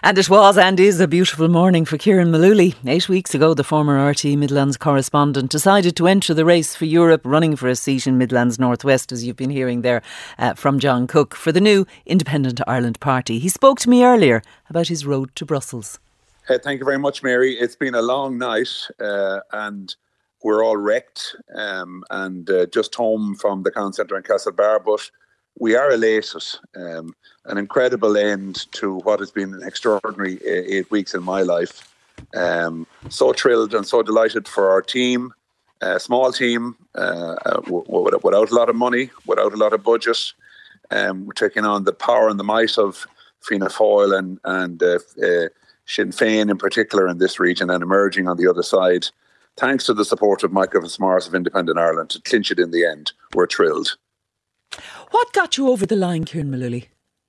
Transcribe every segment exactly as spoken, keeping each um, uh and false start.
And it was and is a beautiful morning for Kieran Mullooly. Eight weeks ago, the former R T Midlands correspondent decided to enter the race for Europe, running for a seat in Midlands North West, as you've been hearing there uh, from John Cook, for the new Independent Ireland Party. He spoke to me earlier about his road to Brussels. Uh, thank you very much, Mary. It's been a long night uh, and we're all wrecked um, and uh, just home from the Cowan Centre in Castlebar, but we are elated. Um, an incredible end to what has been an extraordinary eight weeks in my life. Um, so thrilled and so delighted for our team, a small team, uh, uh, w- w- without a lot of money, without a lot of budget. Um, we're taking on the power and the might of Fianna Fáil and, and uh, uh, Sinn Féin in particular in this region, and emerging on the other side. Thanks to the support of Michael Fitzmaurice of Independent Ireland to clinch it in the end. We're thrilled. What got you over the line, Kieran Mullooly?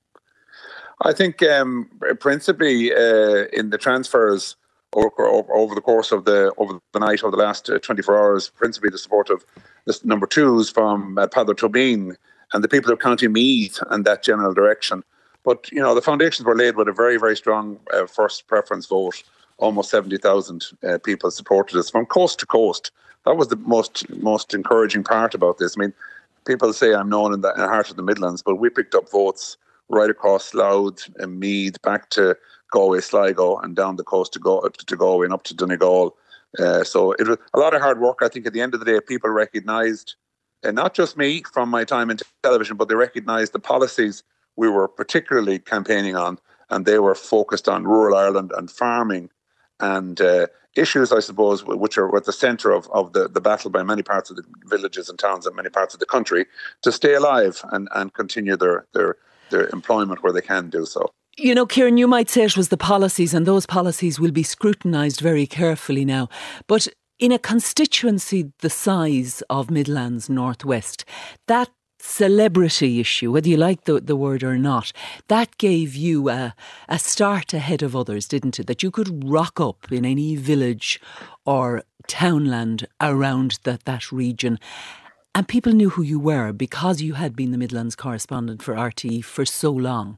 I think um, principally uh, in the transfers over, over the course of the over the night, over the last uh, twenty-four hours, principally the support of the number twos from uh, Peadar Tóibín and the people of County Meath and that general direction. But, you know, the foundations were laid with a very, very strong uh, first preference vote. Almost seventy thousand uh, people supported us from coast to coast. That was the most most encouraging part about this. I mean, people say I'm known in the, in the heart of the Midlands, but we picked up votes right across Louth and Meath, back to Galway, Sligo, and down the coast to, Go, to Galway and up to Donegal. Uh, so it was a lot of hard work. I think at the end of the day, people recognised, uh, not just me from my time in television, but they recognised the policies we were particularly campaigning on, and they were focused on rural Ireland and farming and uh, issues, I suppose, which are at the centre of, of the, the battle by many parts of the villages and towns and many parts of the country to stay alive and, and continue their, their, their employment where they can do so. You know, Kieran, you might say it was the policies, and those policies will be scrutinised very carefully now. But in a constituency the size of Midlands North West, that celebrity issue, whether you like the, the word or not, that gave you a, a start ahead of others, didn't it? That you could rock up in any village or townland around that, that region, and people knew who you were because you had been the Midlands correspondent for R T E for so long.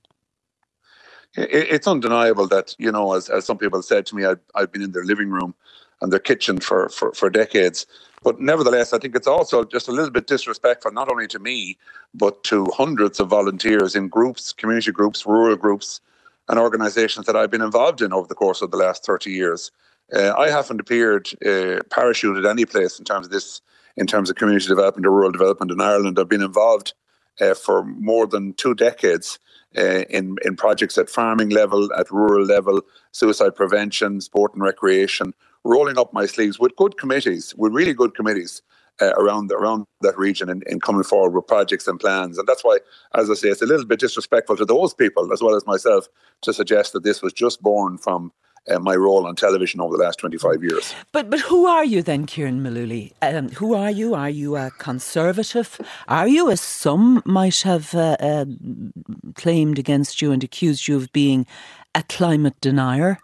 It's undeniable that, you know, as, as some people said to me, I've, I've been in their living room and their kitchen for, for, for decades. But nevertheless, I think it's also just a little bit disrespectful, not only to me, but to hundreds of volunteers in groups, community groups, rural groups, and organisations that I've been involved in over the course of the last thirty years. Uh, I haven't appeared uh, parachuted any place in terms of this, in terms of community development or rural development in Ireland. I've been involved uh, for more than two decades uh, in, in projects at farming level, at rural level, suicide prevention, sport and recreation, rolling up my sleeves with good committees, with really good committees uh, around around that region and, and coming forward with projects and plans. And that's why, as I say, it's a little bit disrespectful to those people as well as myself to suggest that this was just born from uh, my role on television over the last twenty-five years. But but who are you then, Kieran Mullooly? Um, who are you? Are you a Conservative? Are you, as some might have uh, uh, claimed against you and accused you of being, a climate denier?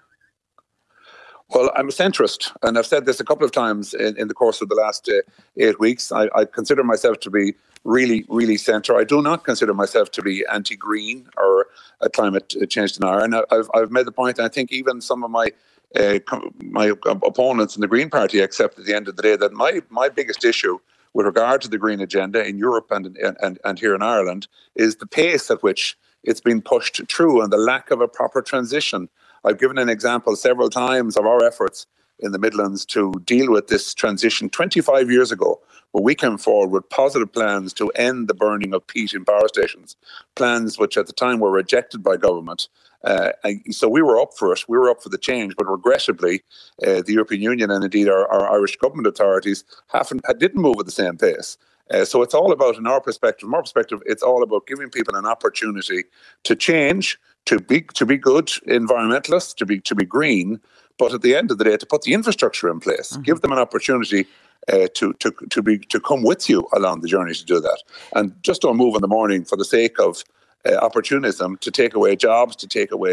Well, I'm a centrist, and I've said this a couple of times in, in the course of the last uh, eight weeks. I, I consider myself to be really, really centre. I do not consider myself to be anti-green or a climate change denier. And I've, I've made the point, and I think even some of my uh, my opponents in the Green Party accept at the end of the day that my, my biggest issue with regard to the green agenda in Europe and, and, and here in Ireland is the pace at which it's been pushed through and the lack of a proper transition. I've given an example several times of our efforts in the Midlands to deal with this transition twenty-five years ago, where we came forward with positive plans to end the burning of peat in power stations, plans which at the time were rejected by government. Uh, so we were up for it, we were up for the change, but regrettably, uh, the European Union and indeed our, our Irish government authorities haven't, didn't move at the same pace. Uh, so it's all about, in our perspective, from our perspective, it's all about giving people an opportunity to change, to be to be good environmentalists, to be to be green, but at the end of the day, to put the infrastructure in place, mm-hmm. give them an opportunity uh, to to to be to come with you along the journey to do that, and just don't move in the morning for the sake of uh, opportunism to take away jobs, to take away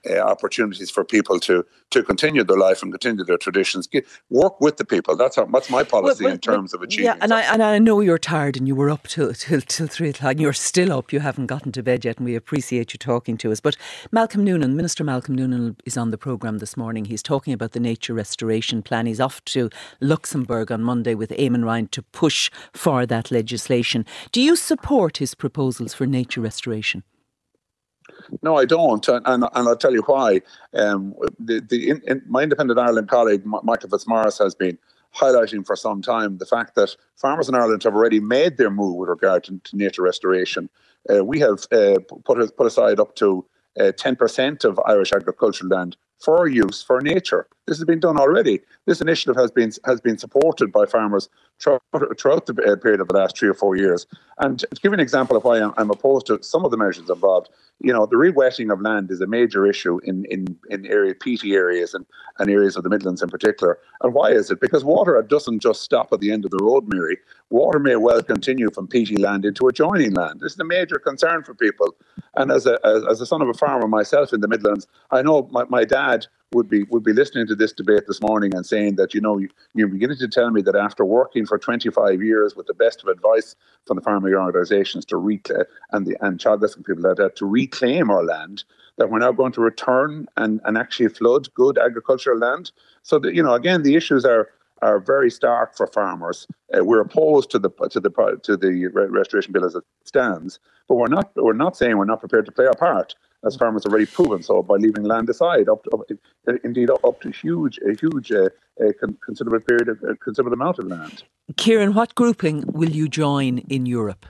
uh, opportunities for people to to continue their life and continue their traditions. Get, work with the people. That's how, that's my policy well, well, in terms well, of achieving. Yeah, and I and I know you're tired and you were up till till till three o'clock. And you're still up. You haven't gotten to bed yet, and we appreciate you talking to us. But Malcolm Noonan, Minister Malcolm Noonan, is on the programme this morning. He's talking about the nature restoration plan. He's off to Luxembourg on Monday with Eamon Ryan to push for that legislation. Do you support his proposals for nature restoration? No, I don't, and, and, and I'll tell you why. Um, the, the in, in, my Independent Ireland colleague, Michael Fitzmaurice, has been highlighting for some time the fact that farmers in Ireland have already made their move with regard to, to nature restoration. Uh, we have uh, put, put aside up to uh, ten percent of Irish agricultural land for use for nature. This has been done already. This initiative has been has been supported by farmers throughout, throughout the period of the last three or four years. And to give you an example of why I'm, I'm opposed to some of the measures involved, you know, the re-wetting of land is a major issue in in, in area peaty areas and, and areas of the Midlands in particular. And why is it? Because water doesn't just stop at the end of the road, Mary. Water may well continue from peaty land into adjoining land. This is a major concern for people. And as a as, as a son of a farmer myself in the Midlands, I know my, my dad would be would be listening to this debate this morning and saying that, you know, you, you're beginning to tell me that after working for twenty-five years with the best of advice from the farming organisations to reclaim and the and childless people like that to reclaim our land, that we're now going to return and, and actually flood good agricultural land. So that, you know, again, the issues are are very stark for farmers. Uh, we're opposed to the to the to the restoration bill as it stands, but we're not we're not saying we're not prepared to play our part, as farmers have already proven so by leaving land aside, up to, up, indeed up to huge, a huge, uh, a considerable period, of, a considerable amount of land. Kieran, what grouping will you join in Europe?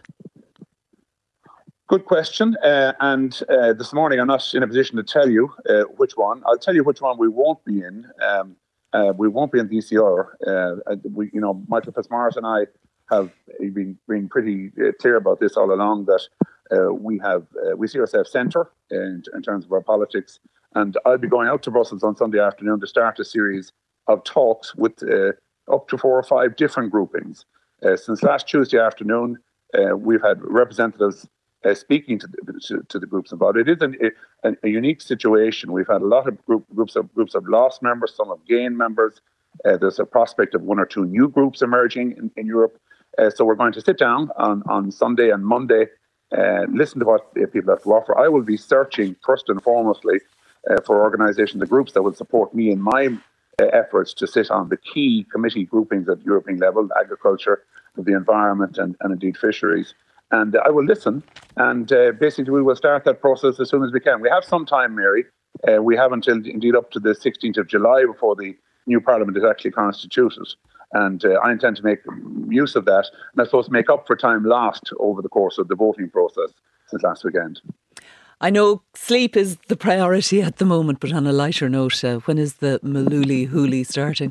Good question. Uh, and uh, this morning I'm not in a position to tell you uh, which one. I'll tell you which one we won't be in. Um, uh, we won't be in the E C R. Uh, we, you know, Michael Fitzmaurice and I have been been pretty uh, clear about this all along, that uh, we have uh, we see ourselves centre in, in terms of our politics. And I'll be going out to Brussels on Sunday afternoon to start a series of talks with uh, up to four or five different groupings. Uh, since last Tuesday afternoon, uh, we've had representatives uh, speaking to the, to, to the groups involved. It is an, a, a unique situation. We've had a lot of group, groups of groups of lost members, some have gained members. Uh, there's a prospect of one or two new groups emerging in, in Europe. Uh, so we're going to sit down on, on Sunday and Monday, uh, listen to what uh, people have to offer. I will be searching first and foremostly uh, for organisations, the groups that will support me in my uh, efforts to sit on the key committee groupings at European level, agriculture, the environment and, and indeed fisheries. And uh, I will listen, and uh, basically we will start that process as soon as we can. We have some time, Mary. Uh, we have until indeed up to the sixteenth of July before the new Parliament is actually constituted. And uh, I intend to make use of that, and I suppose make up for time lost over the course of the voting process since last weekend. I know sleep is the priority at the moment, but on a lighter note, uh, when is the Malooly Hooly starting?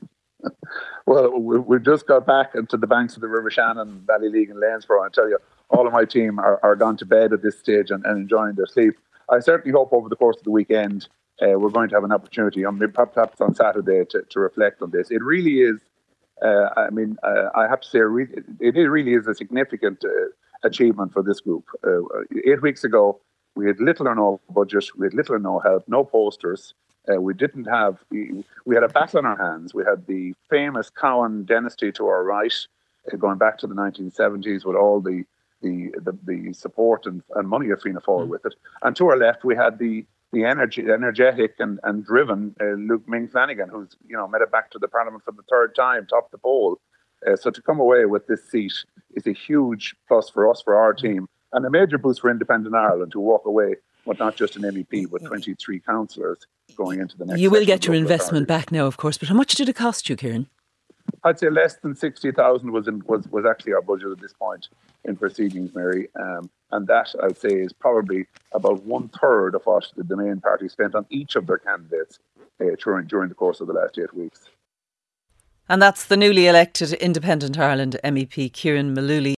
Well, we've just got back into the banks of the River Shannon, Ballyleague and Lanesborough. I tell you, all of my team are, are gone to bed at this stage and, and enjoying their sleep. I certainly hope over the course of the weekend uh, we're going to have an opportunity, on perhaps on Saturday, to, to reflect on this. It really is, uh, I mean, uh, I have to say, it really is a significant uh, achievement for this group. Uh, eight weeks ago, we had little or no budget, we had little or no help, no posters. Uh, we didn't have, we, we had a battle on our hands. We had the famous Cowan dynasty to our right, uh, going back to the nineteen seventies with all the the the, the support and, and money of Fianna Fáil with it. And to our left, we had the the energy, energetic and, and driven uh, Luke Ming Flanagan, who's, you know, made it back to the Parliament for the third time, topped the poll. Uh, so to come away with this seat is a huge plus for us, for our team, and a major boost for Independent Ireland, to walk away with not just an M E P, but twenty-three councillors going into the next. You will get your investment back now, of course, but how much did it cost you, Kieran? I'd say less than sixty thousand was in, was was actually our budget at this point in proceedings, Mary, um, and that I'd say is probably about one third of what the main party spent on each of their candidates uh, during during the course of the last eight weeks. And that's the newly elected Independent Ireland M E P Kieran Malooly.